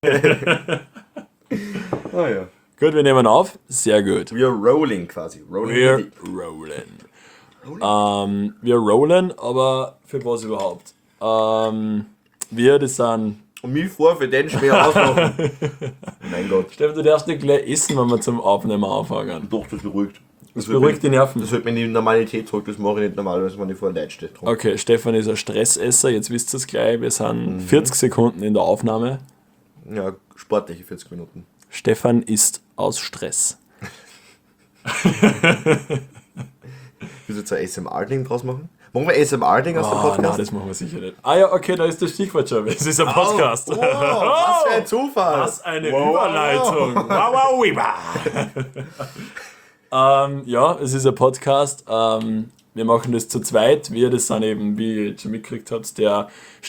Ah ja. Gut, wir nehmen auf. Sehr gut. Wir rolling quasi. Wir rollen, aber für was überhaupt? Das sind... Und mich vor für den schwer ausmachen. Mein Gott. Stefan, du darfst nicht gleich essen, wenn wir zum Aufnehmen anfangen. Doch, das beruhigt. Das beruhigt die Nerven. Das hält mir in die Normalität zurück, das mache ich nicht normalerweise, wenn ich vor Leid stehe. Okay, Stefan ist ein Stressesser, jetzt wisst ihr es gleich. Wir sind 40 Sekunden in der Aufnahme. Ja, sportliche 40 Minuten. Stefan ist aus Stress. Willst du jetzt ein ASMR-Ding draus machen? Machen wir ASMR-Ding aus dem Podcast? Nein, das machen wir sicher nicht. Ah ja, okay, da ist das Stichwort schon. Es ist ein Podcast. Oh, was für ein Zufall. Was eine Überleitung. Wow, ja, es ist ein Podcast. Wir machen das zu zweit. Wir, das sind eben, wie ihr jetzt schon mitgekriegt habt, der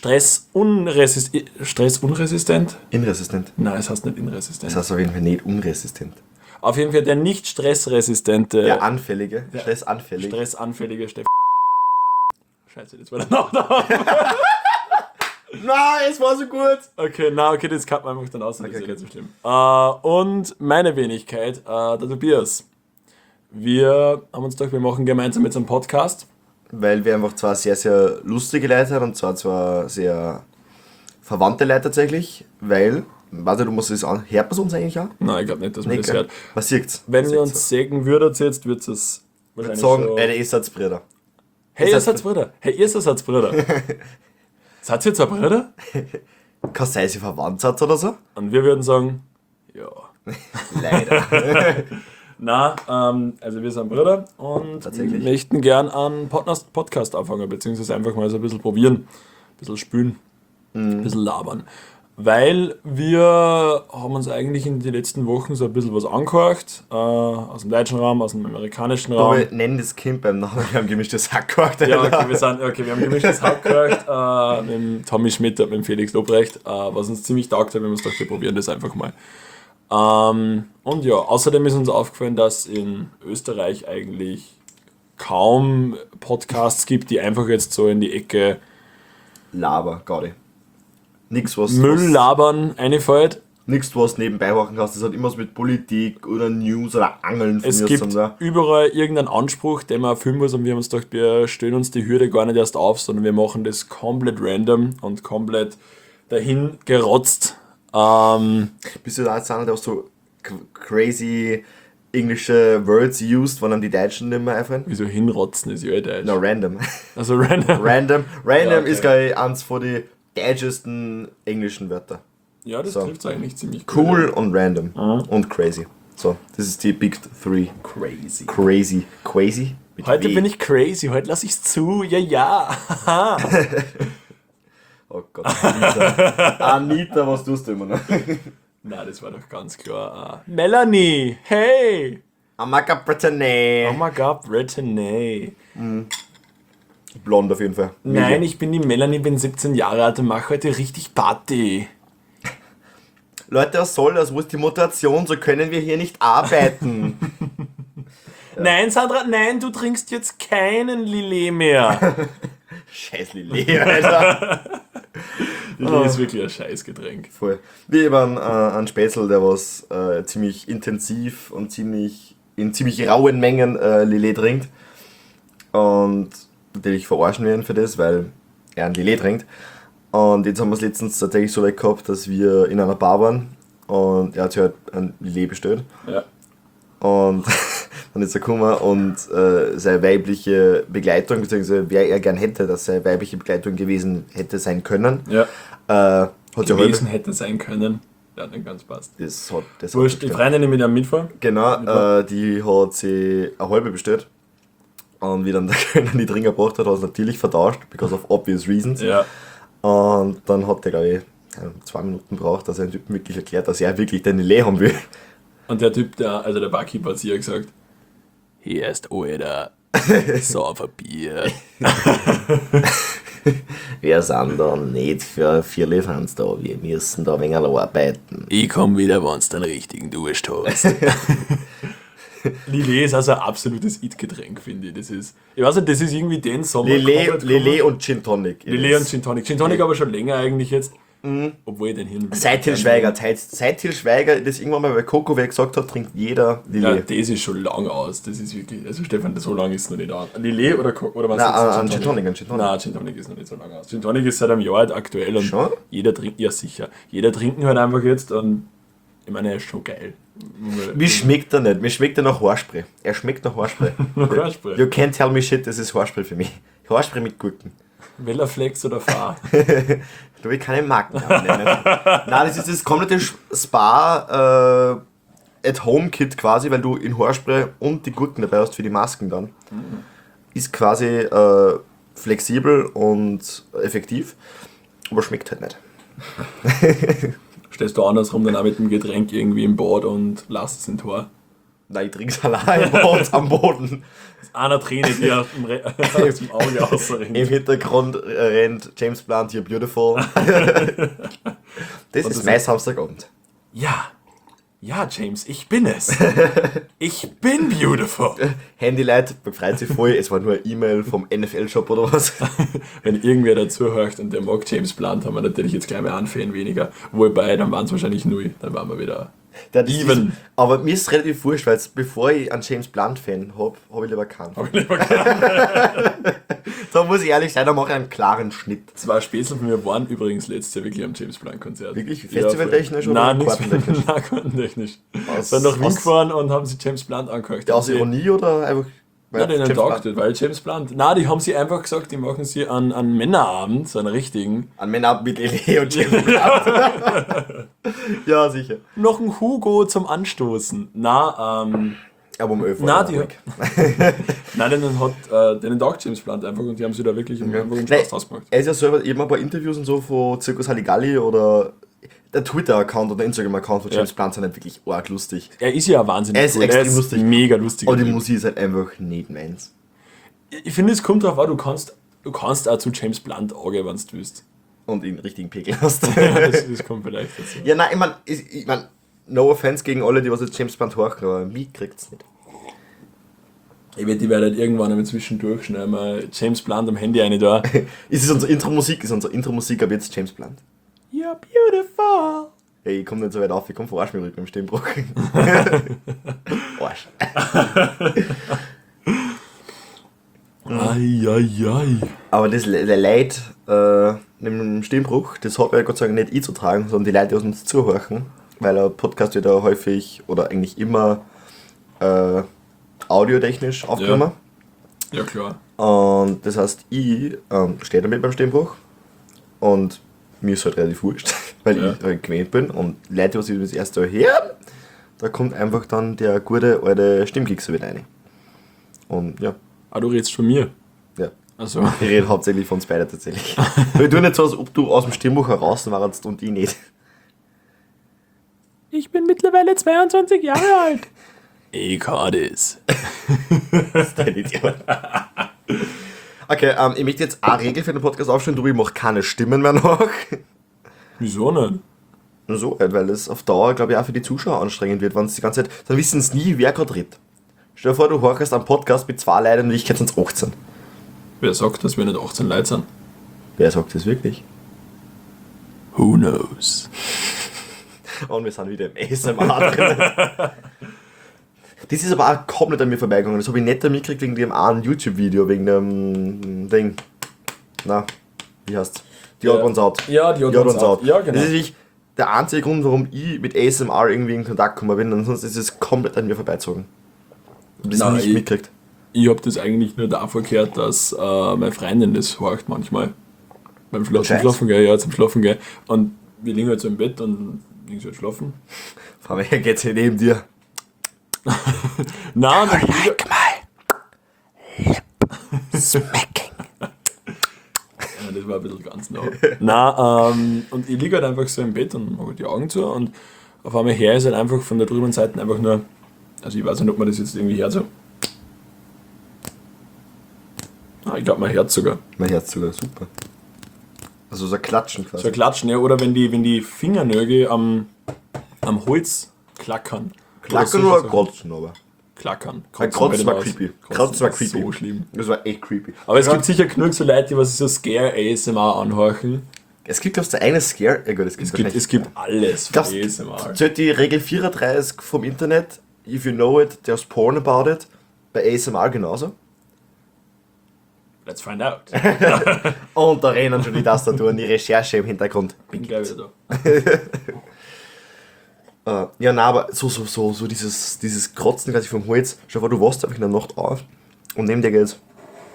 Stressunresistent? Inresistent. Nein, es heißt nicht inresistent. Das heißt auf jeden Fall nicht unresistent. Auf jeden Fall der nicht stressresistente. Der anfällige, stressanfällige. Stressanfällige Stefan. Scheiße, das war der Nachname. Nein, es war so gut. Okay, das kann man einfach dann aus. Das ist Okay. nicht so schlimm. Und meine Wenigkeit, der Tobias. Wir haben uns gedacht, wir machen gemeinsam jetzt einen Podcast. Weil wir einfach zwei sehr, sehr lustige Leute haben und zwar zwei sehr verwandte Leute tatsächlich, weil, warte, du musst das an, hört man uns eigentlich auch? Nein, ich glaube nicht, dass man das gell? hört. Was sieht's? Wenn ihr uns sägen würdet jetzt, wird es wahrscheinlich sagen, so... ihr seid Brüder. Hey, ihr seid Brüder. Hey, ihr seid Brüder. Seid ihr zwei Brüder? Kann sein, sie verwandt seid oder so? Und wir würden sagen, ja. Leider. Na, also wir sind Brüder und Tatsächlich. möchten gern einen Podcast anfangen, beziehungsweise einfach mal so ein bisschen probieren, ein bisschen spülen, ein bisschen labern. Weil wir haben uns eigentlich in den letzten Wochen so ein bisschen was angehört, aus dem deutschen Raum, aus dem amerikanischen Raum. Aber wir nennen das Kind beim Namen, wir haben gemischtes Hack gemacht. Ja, okay, wir haben gemischtes Hack gehört, mit dem Tommy Schmidt und mit dem Felix Lobrecht, was uns ziemlich taugt hat, wir haben uns gedacht, wir probieren das einfach mal. Und ja, außerdem ist uns aufgefallen, dass in Österreich eigentlich kaum Podcasts gibt, die einfach jetzt so in die Ecke Laber, Gaudi. Nix was. Müll labern einfallen. Nichts, was nebenbei machen kannst. Das hat immer was mit Politik oder News oder Angeln von Es mir gibt zusammen. überall irgendeinen Anspruch, den man erfüllen muss, und wir haben uns gedacht, wir stellen uns die Hürde gar nicht erst auf, sondern wir machen das komplett random und komplett dahin gerotzt. Bist du da jetzt einer, der auch so crazy englische Words used, wenn dann die Deutschen nicht mehr einfallen? Wieso hinrotzen ist ja Deutsch. No, random. Also random. Random Ja, okay. ist, glaube ich, eins von den deutschesten englischen Wörter. Ja, das So. trifft es eigentlich ziemlich gut. Cool und random und crazy. So, das ist die Big Three. Crazy. Crazy. Crazy? Mit Heute W. bin ich crazy, heute lasse ich's zu. Ja. Oh Gott, Anita. Anita, was tust du immer noch? Na, das war doch ganz klar. Melanie, hey! Amaka Brittany. Oh my God, Brittany. Blond auf jeden Fall. Nein, ich bin die Melanie, bin 17 Jahre alt und mache heute richtig Party. Leute, was soll das? Wo ist die Motivation? So können wir hier nicht arbeiten. Nein, Sandra, nein, du trinkst jetzt keinen Lillet mehr. Scheiß Lillet, Alter. Lillet ist wirklich ein Scheißgetränk. Voll. Wir haben einen Spätzl, der was ziemlich intensiv und in ziemlich rauen Mengen Lillet trinkt. Und natürlich verarschen wir ihn für das, weil er ein Lillet trinkt. Und jetzt haben wir es letztens tatsächlich so weit gehabt, dass wir in einer Bar waren und er hat sich halt ein Lillet bestellt. Ja. Und dann ist er gekommen und seine weibliche Begleitung, beziehungsweise wer er gern hätte, dass seine weibliche Begleitung gewesen hätte sein können, Ja. hat sie Gewesen hätte sein können. Ja, nicht ganz passt. das Wurscht, die Freundin mit einem mitfahren. Genau, die hat sie eine halbe bestellt. Und wie dann der Kellner die Trinker gebracht hat, hat er es natürlich vertauscht, because of obvious reasons. Ja. Und dann hat der, glaube ich, 2 Minuten braucht, dass er den Typen wirklich erklärt, dass er wirklich den Lillet haben will. Und der Typ, der Barkeeper hat sich ja gesagt, hier ist Alter, so Bier. Wir sind da nicht für 4 Lieferants da, wir müssen da ein wenig arbeiten. Ich komm wieder, wenn du den richtigen Durst hast. Lillet ist also ein absolutes It-Getränk, finde ich. Ich weiß nicht, das ist irgendwie den Sommer. Lillet und Gin Tonic. Lillet und Gin Tonic. Gin Tonic aber schon länger eigentlich jetzt. obwohl ich den Hirn... Seit Til Schweiger das irgendwann mal bei Coco wer gesagt hat, trinkt jeder Ja, Lillet. das ist schon lang aus. Das ist wirklich... Also Stefan, so lange ist es noch nicht an. Lillet oder was? Nein, an Gin Tonic. Nein, Gin Tonic ist noch nicht so lange aus. Gin Tonic ist seit einem Jahr halt aktuell und Schon? jeder trinkt... Ja, sicher. Jeder trinkt halt einfach jetzt und ich meine, er ist schon geil. Mir schmeckt er nicht. Mir schmeckt er nach Haarspray. Er schmeckt nach Haarspray. Haarspray. You can't tell me shit, das ist Haarspray für mich. Haarspray mit Gurken. Wellerflex oder Fahr? Da will ich keine Marken nennen. Nein, das ist das komplette Spa At-Home-Kit quasi, weil du in Haarspray und die Gurken dabei hast für die Masken dann. Ist quasi flexibel und effektiv, aber schmeckt halt nicht. Stehst du andersrum dann auch mit dem Getränk irgendwie im Bad und lass es in Tor? Nein, ich trinke es allein am Boden. Einer Träne, die aus dem Auge rausrinnt. Im Hintergrund rennt James Blunt, You're Beautiful. Das ist mein Samstagabend. Ja, James, ich bin es. Ich bin beautiful. Handylight freut sich voll, es war nur eine E-Mail vom NFL-Shop oder was. Wenn irgendwer dazu hört und der mag James Blunt, haben wir natürlich jetzt gleich mal einen Fan weniger. Wobei, dann waren es wahrscheinlich 0. Dann waren wir wieder even. Aber mir ist es relativ wurscht, weil bevor ich einen James Blunt-Fan habe ich lieber keinen. Da muss ich ehrlich sein, da mache ich einen klaren Schnitt. 2 Spätzle von mir waren übrigens letztes Jahr wirklich am James Blunt-Konzert. Wirklich? Festivaltechnisch oder Nein, kartentechnisch? Nein, kartentechnisch. Sind nach Wien gefahren und haben sich James Blunt angehört. Aus Ironie oder einfach... Nein, den entdockt, weil James Blunt. Nein, die haben sie einfach gesagt, die machen sie an Männerabend, so einen richtigen. An Männerabend mit Lele und James Blunt. Ja, sicher. Noch ein Hugo zum Anstoßen. Aber um 11 Uhr. Nein, den entdockt James Blunt einfach und die haben sie da wirklich einfach einen Spaß draus gemacht. Er ist ja selber eben ein paar Interviews und so von Circus Halligalli oder der Twitter-Account oder Instagram-Account von James Blunt sind halt wirklich arg lustig. Er ist ja wahnsinnig Er ist extrem lustig. Mega lustig. Aber die Musik ist halt einfach nicht meins. Ich finde, es kommt darauf an, du kannst auch zu James Blunt angehen, wenn du willst. Und ihn richtigen Pegel hast. Ja, das kommt vielleicht dazu. Ja, nein, ich mein, no offense gegen alle, die was jetzt James Blunt hören, aber mich kriegt's nicht. Ich wette, die werden halt irgendwann einmal zwischendurch schnell mal James Blunt am Handy eine da. Ist unsere Intro-Musik ab jetzt James Blunt? You're beautiful. Hey, ich komm nicht so weit auf, ich komm verarsch mich beim Stimmbruch. Arsch. Ai. Aber das Leid mit dem Stimmbruch, das hat ja Gott sei Dank nicht ich zu tragen, sondern die Leute, die uns zuhören, weil ein Podcast wird ja häufig oder eigentlich immer audiotechnisch aufgenommen. Ja, klar. Und das heißt, ich stehe damit beim Stimmbruch und mir ist halt relativ wurscht, weil ich halt gewöhnt bin und Leute, die das erste Mal hören, da kommt einfach dann der gute alte Stimmkixer wieder rein. Und ja. Ah, du redest von mir? Ja. Also. Ich rede hauptsächlich von uns beiden tatsächlich. Weil du nicht so, als ob du aus dem Stimmbuch heraus warst und ich nicht. Ich bin mittlerweile 22 Jahre alt. Ich kann das. Das ist dein Idiot. Okay, ich möchte jetzt eine Regel für den Podcast aufstellen, du, ich mache keine Stimmen mehr nach. Wieso nicht? Nur so, weil es auf Dauer, glaube ich, auch für die Zuschauer anstrengend wird, wenn es die ganze Zeit, dann wissen sie nie, wer gerade redet. Stell dir vor, du hörst einen Podcast mit 2 Leuten und ich kenne es 18. Wer sagt, dass wir nicht 18 Leute sind? Wer sagt das wirklich? Who knows? Und wir sind wieder im ASMR drin. Das ist aber auch komplett an mir vorbeigegangen. Das habe ich nicht mitgekriegt wegen dem einen YouTube-Video, wegen dem Ding. Na, wie heißt's? The Odd Ones Out. Ja, The Odd Ones Out. Ja, genau. Das ist wirklich der einzige Grund, warum ich mit ASMR irgendwie in Kontakt gekommen bin. Ansonsten ist es komplett an mir vorbeizogen. Ich habe das nicht mitgekriegt. Ich habe das eigentlich nur davor gehört, dass meine Freundin das horcht manchmal. Beim Schlafen gehen, ja, zum Schlafen gehen. Und wir liegen halt so im Bett und liegen so halt schlafen. Frau, wer geht's hier neben dir? Nein, I like my lip smacking. Ja, das war ein bisschen ganz nah. Nein, und ich liege halt einfach so im Bett und mache halt die Augen zu und auf einmal her ist halt einfach von der drüben Seite einfach nur, also ich weiß nicht, ob man das jetzt irgendwie hört so. Ah, ich glaube mein Herz sogar. Mein Herz sogar, super. Also so ein Klatschen quasi. So ein Klatschen, ja, oder wenn die Fingernägel am Holz klackern. Klackern oder Kotzen, aber? Klackern. Kotzen war creepy. Kotzen war creepy. So schlimm. Das war echt creepy. Aber es gibt sicher genug so Leute, die was so Scare ASMR anhorchen. Es gibt, glaubst du, eine Scare... Ja gut, Es gibt alles von Glaubst ASMR. zählt die Regel 34 vom Internet, if you know it, there's porn about it, bei ASMR genauso? Let's find out. Und da rennen schon die Tastaturen, die Recherche im Hintergrund. Bin gleich wieder Ja, nein, aber so dieses Krotzen quasi vom Hals, schau mal, du wachst einfach in der Nacht auf und neben dir geht's.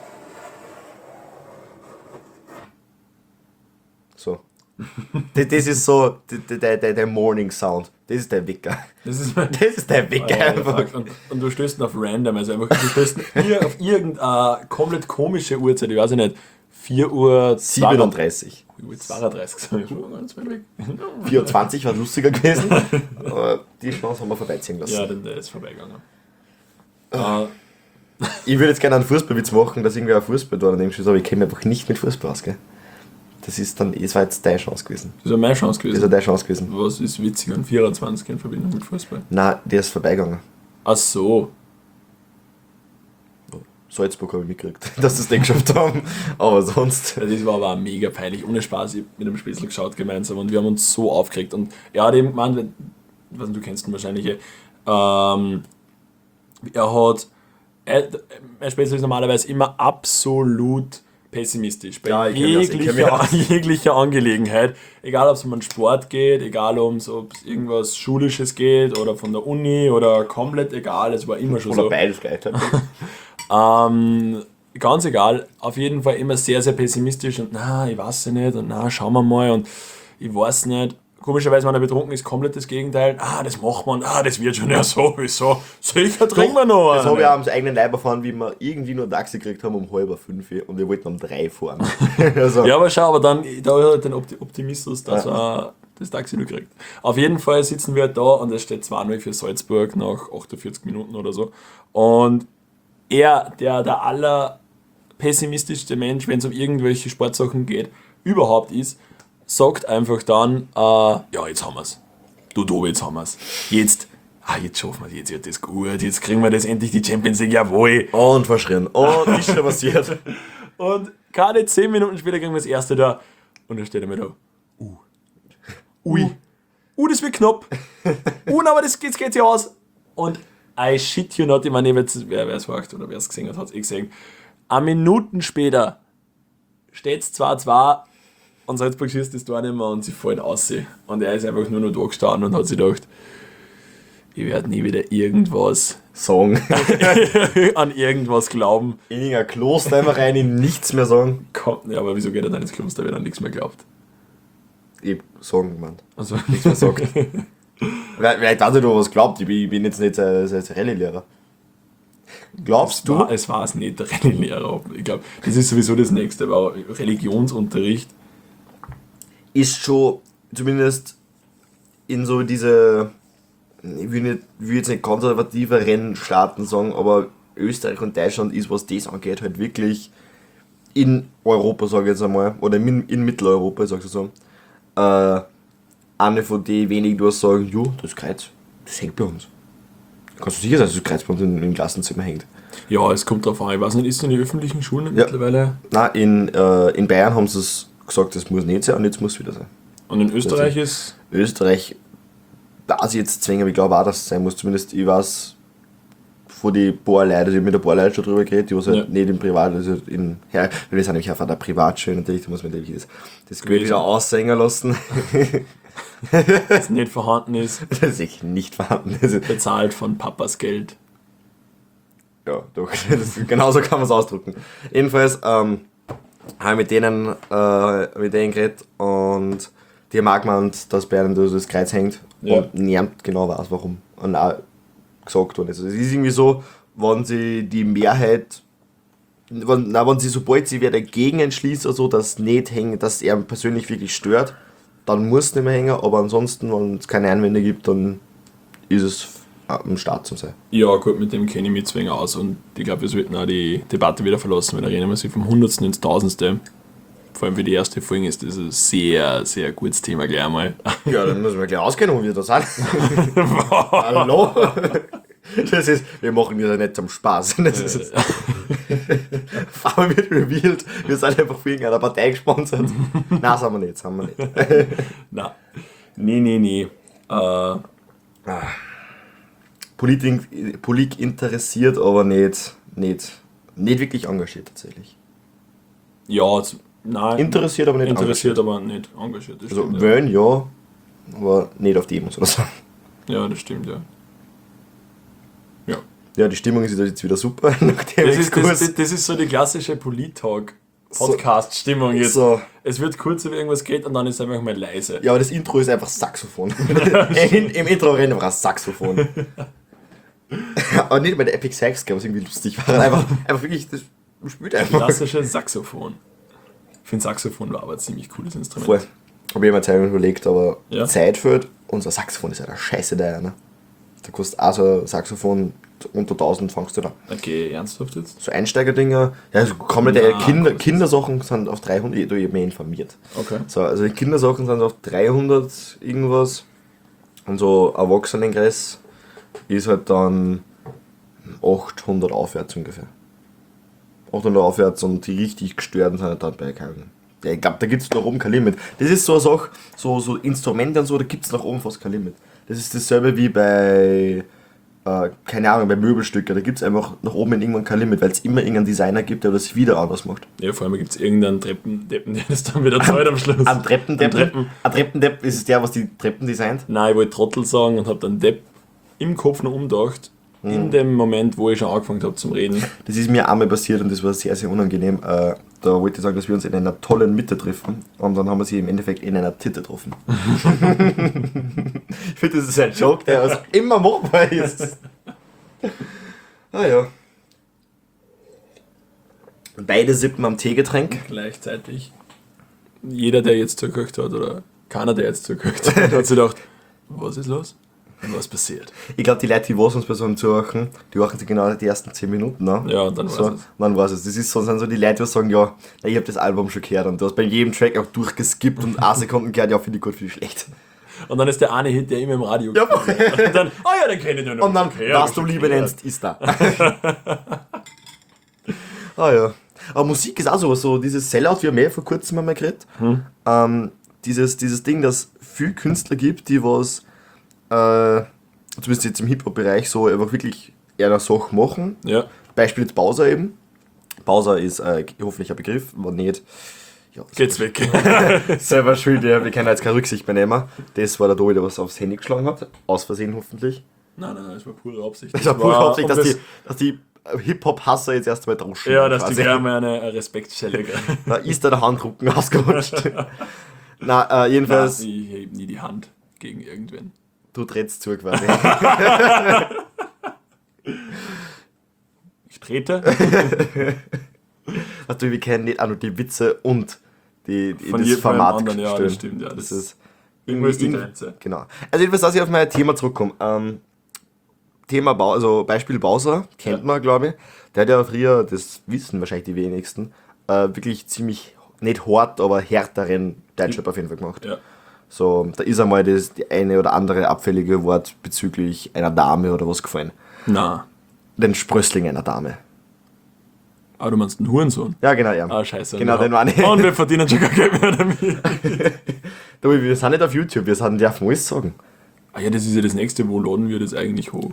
So. Das ist so der Morning Sound. Das ist der Wecker. Das ist der Wecker einfach. Und du stößt auf random, also einfach, du stößt auf irgendeine komplett komische Uhrzeit, ich weiß nicht, 4 Uhr 37. 32, sag ich schon, ganz weit weg. 24 war lustiger gewesen. Aber die Chance haben wir vorbeiziehen lassen. Ja, der ist vorbeigegangen. Ich würde jetzt gerne einen Fußballwitz machen, dass irgendwer ein Fußball da daneben steht, aber ich kenne mich einfach nicht mit Fußball aus, gell? Das war jetzt deine Chance gewesen. Das ist meine Chance gewesen. Das ist deine Chance gewesen. Was ist witziger an 24 in Verbindung mit Fußball? Nein, der ist vorbeigegangen. Ach so. Salzburg habe ich mitgekriegt, dass sie es nicht geschafft haben. Aber sonst. Ja, das war aber auch mega peinlich. Ohne Spaß, ich hab mit einem Spätzl geschaut gemeinsam und wir haben uns so aufgeregt. Und er hat eben gemeint, ich weiß nicht, du kennst ihn wahrscheinlich, mein Spätzl ist normalerweise immer absolut pessimistisch. Bei Ja, ich kenn das. jeglicher Angelegenheit. Egal, ob es um einen Sport geht, egal, ob es irgendwas Schulisches geht oder von der Uni oder komplett egal. Es war immer schon Oder so. beides gleichzeitig. Ganz egal, auf jeden Fall immer sehr, sehr pessimistisch und na, ich weiß ja nicht und na, schauen wir mal und ich weiß nicht. Komischerweise, wenn er betrunken ist, komplett das Gegenteil. Das macht man, das wird schon ja sowieso. Sicher trinken wir noch. Das habe ich auch am eigenen Leib erfahren, wie wir irgendwie nur ein Taxi gekriegt haben um 4:30 und wir wollten um 3 fahren. Also. Ja, aber schau, aber dann, da ist halt den Optimismus, dass er das Taxi nur kriegt. Auf jeden Fall sitzen wir halt da und es steht 2-0 für Salzburg nach 48 Minuten oder so. Und er, der allerpessimistischste Mensch, wenn es um irgendwelche Sportsachen geht, überhaupt ist, sagt einfach dann, ja, jetzt haben wir's. Du Tobi, jetzt haben wir's. Jetzt schaffen wir es, jetzt wird das gut, jetzt kriegen wir das endlich die Champions League, jawohl. Und verschrien. Und ist schon passiert. Und keine 10 Minuten später kriegen wir das erste da. Und dann steht er mir da, ui, das wird knapp. Aber das geht ja aus. Und I shit you not, ich meine, wer es fragt oder wer es gesehen hat es gesehen. Eine Minuten später steht es 2-2 und Salzburg schießt das Tor nicht mehr und sie fällt aus. Und er ist einfach nur noch da gestanden und hat sich gedacht, ich werde nie wieder irgendwas Sagen. an irgendwas glauben. In irgendein Kloster einfach rein, in nichts mehr sagen. Ja, aber wieso geht er dann ins Kloster, wenn er nichts mehr glaubt? Ich hab sagen gemeint. Also, Nichts mehr sagt. Vielleicht hat er da was glaubt, ich bin jetzt nicht sein Rallye-Lehrer. Glaubst du? Es war nicht der Rallye-Lehrer. Ich glaube, das ist sowieso das Nächste, aber Religionsunterricht. Ist schon, zumindest in so diese, ich will jetzt nicht konservativeren Staaten sagen, aber Österreich und Deutschland ist, was das angeht, halt wirklich in Europa, sage ich jetzt einmal, oder in Mitteleuropa, sagst du so, eine von den wenigen, die sagen, jo, das Kreuz, das hängt bei uns. Kannst du sicher sein, dass das Kreuz bei uns im Klassenzimmer hängt? Ja, es kommt drauf an. Ich weiß nicht, ist es in den öffentlichen Schulen mittlerweile? Nein, in Bayern haben sie es gesagt, das muss nicht sein und jetzt muss es wieder sein. Und in Österreich ist? Österreich, weiß ich jetzt zwingen, aber ich glaube auch, dass es sein muss. Zumindest, ich weiß von den paar Leuten, also ich habe mit ein paar Leuten schon drüber geredet, die was halt nicht im Privat, also wir sind nämlich auch von der Privatschule, natürlich, da muss man natürlich das Geld wieder aussängen lassen. Das nicht vorhanden ist. Das ist nicht vorhanden. Also, bezahlt von Papas Geld. ja, doch, genauso kann man es ausdrücken. Jedenfalls habe ich mit denen geredet und die haben auch gemeint, dass bei ihnen das Kreuz hängt und niemand genau weiß, warum. Und auch gesagt worden ist. Also es ist irgendwie so, wenn sie die Mehrheit, wenn sie, sobald sie wer dagegen entschließt, also dass nicht hängen, dass er persönlich wirklich stört, dann muss es nicht mehr hängen, aber ansonsten, wenn es keine Einwände gibt, dann ist es am Start zum sein. Ja, gut, mit dem kenne ich mich zwingend aus und ich glaube, wir sollten auch die Debatte wieder verlassen, weil da reden wir sich vom Hundertsten ins Tausendste. Vor allem für die erste Folge ist das ein sehr, sehr gutes Thema gleich einmal. Ja, dann müssen wir gleich auskennen, wo wir da sind. Hallo? Das ist, wir machen das ja nicht zum Spaß. Das ist es. Aber wird revealed, wir sind einfach für irgendeiner Partei gesponsert. Nein, sind wir nicht. Nein. Nee. Politik interessiert, aber nicht wirklich engagiert tatsächlich. Ja, nein. Interessiert, aber nicht interessiert, aber nicht engagiert. Das Also stimmt, wählen ja, aber nicht auf Demos oder so. ja, das stimmt, ja. Ja. Ja, die Stimmung ist jetzt wieder super. Nach dem Das ist so die klassische Polit-Talk-Podcast-Stimmung jetzt. So. Es wird kurz über irgendwas geht und dann ist es einfach mal leise. Ja, aber das Intro ist einfach Saxophon. Im Intro rennt einfach ein Saxophon. Aber nicht bei der Epic Sax, was irgendwie lustig war. Einfach wirklich, das spielt einfach. Klassisches Saxophon. Ich finde Saxophon war aber ein ziemlich cooles Instrument. Voll. Habe ich mir Zeit überlegt, aber Ja. Zeit fehlt. Unser Saxophon ist ja der Scheiße da, ne? Da kostet auch so ein Saxophon unter 1000 fängst du da. Okay, ernsthaft jetzt? So Einsteigerdinger, ja, so komplette Na, Kindersachen sind auf 300, ich habe mich informiert. Okay. So, also die Kindersachen sind auf 300 irgendwas und so Erwachsenenkreis ist halt dann 800 aufwärts ungefähr. 800 aufwärts und die richtig gestörten sind halt dann bei keinem. Ja, ich glaube, da gibt es nach oben kein Limit. Das ist so eine Sache, so Instrumente und so, da gibt es nach oben fast kein Limit. Das ist dasselbe wie bei, keine Ahnung, bei Möbelstücken. Da gibt es einfach nach oben in irgendwann kein Limit, weil es immer irgendeinen Designer gibt, der das wieder anders macht. Ja, vor allem gibt es irgendeinen Treppendeppen, der das dann wieder zahlt am Schluss. Ein Treppendepp ist es der, was die Treppen designt? Nein, ich wollte Trottel sagen und habe dann Depp im Kopf noch umgedacht. In dem Moment, wo ich schon angefangen habe zum Reden. Das ist mir einmal passiert und das war sehr, sehr unangenehm. Da wollte ich sagen, dass wir uns in einer tollen Mitte treffen und dann haben wir sie im Endeffekt in einer Titte getroffen. Ich finde, das ist ein Joke, der also immer machbar ist. Ah ja. Beide sippen am Teegetränk. Gleichzeitig. Jeder, der jetzt zugehört hat, oder keiner, der jetzt zugehört hat, hat sich gedacht, was ist los? Und was passiert? Ich glaube, die Leute, die was uns bei so einem zuhören, die hören sich genau die ersten 10 Minuten an. Ja, und dann so, war's es. Dann war's es. Das ist so, sind so die Leute, die sagen, ja, ich habe das Album schon gehört und du hast bei jedem Track auch durchgeskippt und 1 Sekunden gehört, ja, finde ich gut, finde ich schlecht. Und dann ist der eine Hit, der immer im Radio Ja. gespielt wird. Und dann, ja, den kenne ich noch. Und dann, Okay, was hab ich du schon Liebe gehört. nennst, ist da. Ah ja. Aber Musik ist auch sowas, so dieses Sellout, wir haben vor kurzem einmal geredet. Dieses Ding, dass es viele Künstler gibt, die was, zumindest jetzt im Hip-Hop-Bereich, so einfach wirklich eher eine Sache machen. Ja. Beispiel jetzt Bowser eben. Bowser ist hoffentlich ein Begriff, wenn nicht, ja, Geht's weg. selber schuld, ja, wir können jetzt keine Rücksicht mehr nehmen. Das war der Tobi, der was aufs Handy geschlagen hat. Aus Versehen hoffentlich. Nein, das war pure Absicht. Das war pure Absicht, um dass die Hip-Hop-Hasser jetzt erst mal drauschen. Ja, dass die quasi. gleich mal eine Respektstelle kriegen. Da ist da der Handrücken ausgerutscht. Na, jedenfalls, Nein, ich hebe nie die Hand gegen irgendwen. du trittst zu quasi. Ich trete Also, wir kennen nicht auch nur die Witze und die von das jedem Format anderen, ja, stellen. das stimmt, ja. Das ist irgendwo ist die irgendwie- Grenze. Genau. Also jedenfalls, dass ich auf mein Thema zurückkomme. Thema also Beispiel Bowser, kennt man, glaube ich. Der hat ja früher, das wissen wahrscheinlich die wenigsten, wirklich ziemlich, nicht hart, aber härteren Deutschrap auf jeden Fall gemacht. Ja. So, da ist einmal das die eine oder andere abfällige Wort bezüglich einer Dame oder was gefallen. Na, Den Sprössling einer Dame. aber du meinst einen Hurensohn? Ja, genau, ja. Ah, scheiße. Genau, den meine ich. Und wir verdienen schon gar Geld mehr damit. Du, wir sind nicht auf YouTube, wir dürfen alles sagen. Ah ja, das ist ja das nächste. Wo laden wir das eigentlich hoch?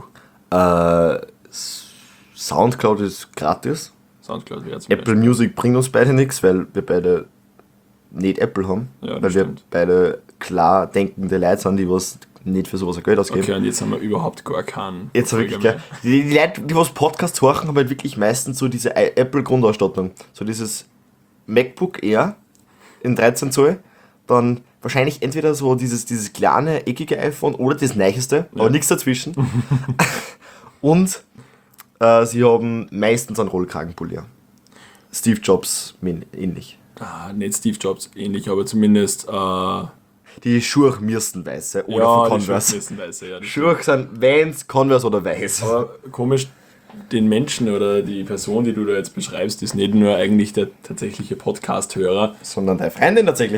Soundcloud ist gratis. Soundcloud wäre zum Apple Music bringt uns beide nichts, weil wir beide nicht Apple haben. Ja, das weil wir stimmt. beide klar denkende Leute sind, die was nicht für sowas ein Geld ausgeben. Okay, und jetzt haben wir überhaupt gar keinen. Jetzt wirklich, Folger gell? Die Leute, die was Podcasts hören, haben halt wirklich meistens so diese Apple-Grundausstattung. So dieses MacBook Air in 13 Zoll, dann wahrscheinlich entweder so dieses kleine, eckige iPhone oder das neueste, aber nichts dazwischen. Und sie haben meistens einen Rollkragenpulli. Steve Jobs ähnlich. Nicht Steve Jobs ähnlich, aber zumindest. Die Schuhe müssten weiße oder von Converse. Weiße, ja, das Schuhe sind Vans, Converse oder weiß. Aber komisch, den Menschen oder die Person, die du da jetzt beschreibst, ist nicht nur eigentlich der tatsächliche Podcast-Hörer. Sondern deine Freundin tatsächlich.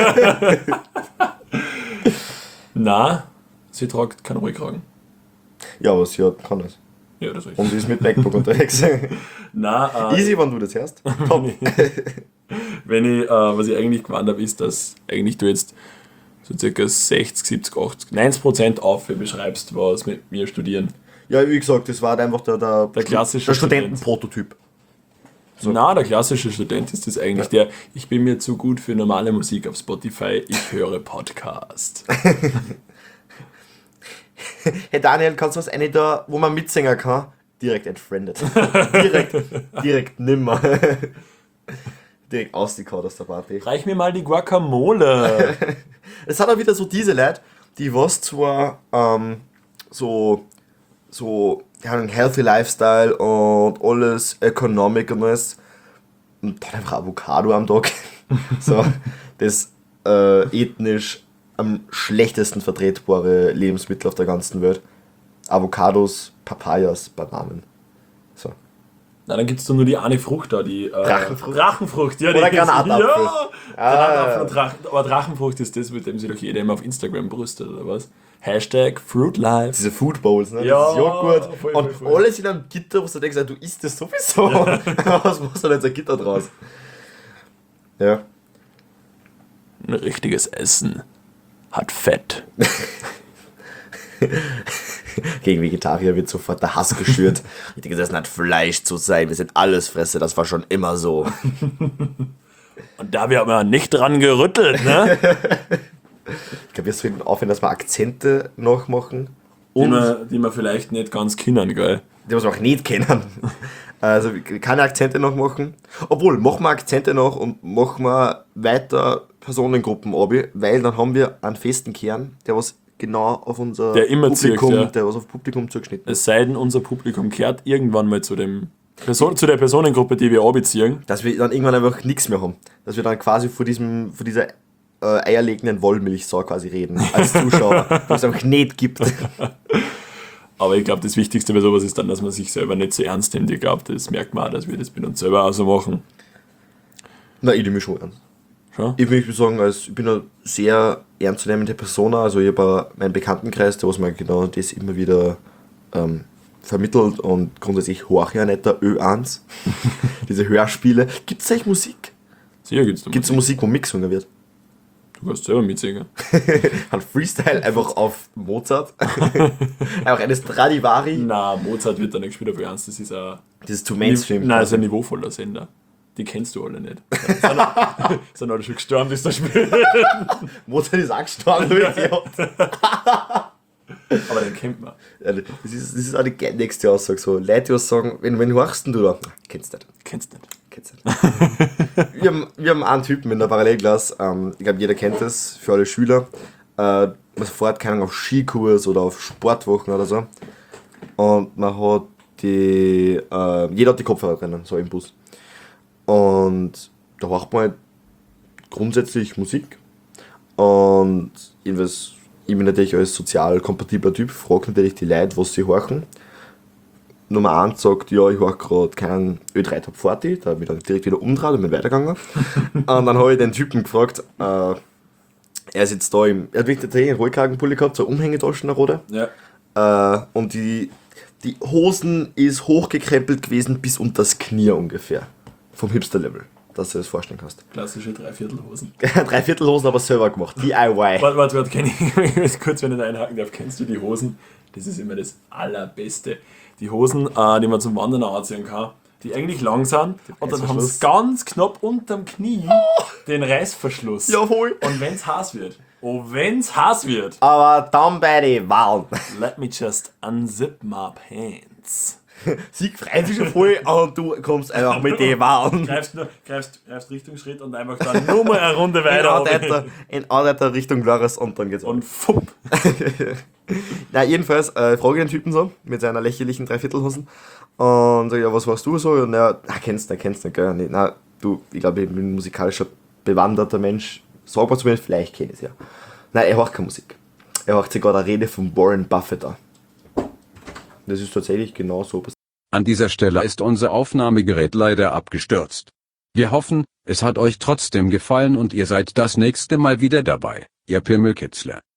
Na, sie tragt keinen Rollkragen. Ja, aber sie kann das. Ja, das ist Und sie ist mit MacBook unterwegs. Nein, Easy, wenn du das hörst. Top. was ich eigentlich gemeint habe, ist, dass eigentlich du jetzt so circa 60, 70, 80, 90% auf beschreibst, was mit mir studieren. Ja, wie gesagt, das war halt einfach der klassische Studentenprototyp. So. Na, der klassische Student ist das eigentlich der, ich bin mir zu gut für normale Musik auf Spotify, ich höre Podcast. Hey Daniel, kannst du was eine da, wo man mitsingen kann? Direkt entfriended. direkt nimmer. Direkt ausgekaut aus der Party. Reich mir mal die Guacamole. Es hat auch wieder so diese Leute, die was zwar so einen healthy Lifestyle und alles Economic und alles und dann einfach Avocado am Tag. So, das ethnisch am schlechtesten vertretbare Lebensmittel auf der ganzen Welt. Avocados, Papayas, Bananen. So. Na, dann gibt es nur die eine Frucht da, die Drachenfrucht. Drachenfrucht, ja. Oder die Granatapfel. Ja, Granatapfel und Drachen. Aber Drachenfrucht ist das, mit dem sich doch jeder immer auf Instagram brüstet, oder was? Hashtag Fruitlife. Diese Food Bowls, ne? Ja, das ist Joghurt. voll, und voll. alles in einem Gitter, wo du denkst, du isst das sowieso. Was machst du denn jetzt ein Gitter draus? Ja. Ein richtiges Essen hat Fett. Gegen Vegetarier wird sofort der Hass geschürt. Richtiges Essen hat Fleisch zu sein. Wir sind alles Fresse, das war schon immer so. Und da haben wir nicht dran gerüttelt, ne? Ich glaube, wir sollten aufhören, dass wir Akzente nachmachen. Die wir vielleicht nicht ganz kennen, gell? Die was wir auch nicht kennen. Also keine Akzente nachmachen. Obwohl, machen wir Akzente nach und machen wir weiter Personengruppen ab, weil dann haben wir einen festen Kern, der was genau auf unser Der immer Publikum, zirkt, ja. der was auf Publikum zugeschnitten ist. Es sei denn, unser Publikum kehrt irgendwann mal zu der Personengruppe, die wir anbeziehen. Dass wir dann irgendwann einfach nichts mehr haben. Dass wir dann quasi vor dieser eierlegenden Wollmilchsau quasi reden, als Zuschauer, wo es einfach nicht gibt. Aber ich glaube, das Wichtigste bei sowas ist dann, dass man sich selber nicht so ernst nimmt. Ich glaube, das merkt man auch, dass wir das mit uns selber auch so machen. Na, ich nehme mich schon ernst. Schon? Ich würde sagen, ich bin eine sehr ernstzunehmende Persona. Also ich habe meinen Bekanntenkreis, der was mir genau das immer wieder vermittelt und grundsätzlich höre ich ja nicht der Ö1. Diese Hörspiele. Gibt es eigentlich Musik? Sicher gibt's da Gibt es Musik, wo mitgesungen wird? Du kannst selber mitsingen. Ein Freestyle einfach auf Mozart. Einfach eine Stradivari. Na, Mozart wird da nicht gespielt auf Ernst. Das ist ein Das ist zu Mainstream. Nein, das ist ein niveauvoller Sender. Die kennst du alle nicht. Sind alle schon gestorben, bis das Spiel. Mozart ist auch gestorben. Aber den kennt man. Ja, das ist auch die nächste Aussage. So, Leute, die was sagen, wenn hörst denn du da? Kennst du nicht. Kennst nicht. Kennst du nicht. wir haben einen Typen in der Parallelklasse, ich glaube, jeder kennt das, für alle Schüler. Man fährt, keine Ahnung, auf Skikurs oder auf Sportwochen oder so. Und man hat jeder hat die Kopfhörer drinnen, so im Bus. Und da macht man halt grundsätzlich Musik. Und jedenfalls, ich bin natürlich als sozial kompatibler Typ, frage natürlich die Leute, was sie horchen. Nummer 1 sagt, ja, ich höre gerade keinen Ö3 Top 40, da bin ich dann direkt wieder umgedreht und bin weitergegangen. Und dann habe ich den Typen gefragt, er sitzt da er hat wirklich einen Rollkragenpulli gehabt, so Umhängetaschen, eine rote. Ja. Und die Hosen ist hochgekrempelt gewesen bis unter das Knie ungefähr. Vom Hipster-Level, dass du das vorstellen kannst. Klassische Dreiviertelhosen. Dreiviertelhosen aber selber gemacht, DIY. Warte, kenn ich kurz, wenn ich da einhaken darf. Kennst du die Hosen? Das ist immer das Allerbeste. Die Hosen, die man zum Wandern anziehen kann, die eigentlich lang sind und dann haben sie ganz knapp unterm Knie den Reißverschluss. Jawohl. Und wenn's heiß wird, Aber dann bei den Wahlen. let me just unzip my pants. Sie freut sich schon voll und du kommst einfach mit den Wahlen. Greifst Richtung Schritt und einfach dann nur mal eine Runde weiter. In Anreiter Richtung Glorious und dann geht's Und fupp. Na, jedenfalls frage ich den Typen so, mit seiner lächerlichen Dreiviertelhosen. Und sag, ja, was warst du so? Und er, kennst du nicht, gell? Nee, na, du, ich glaube, ich bin ein musikalischer, bewanderter Mensch. Sag mal zu mir, vielleicht kenn ich es ja. Nein, er hört keine Musik. Er hört sogar eine Rede von Warren Buffett an. Das ist tatsächlich genau so passiert. An dieser Stelle ist unser Aufnahmegerät leider abgestürzt. Wir hoffen, es hat euch trotzdem gefallen und ihr seid das nächste Mal wieder dabei, ihr Pimmelkitzler.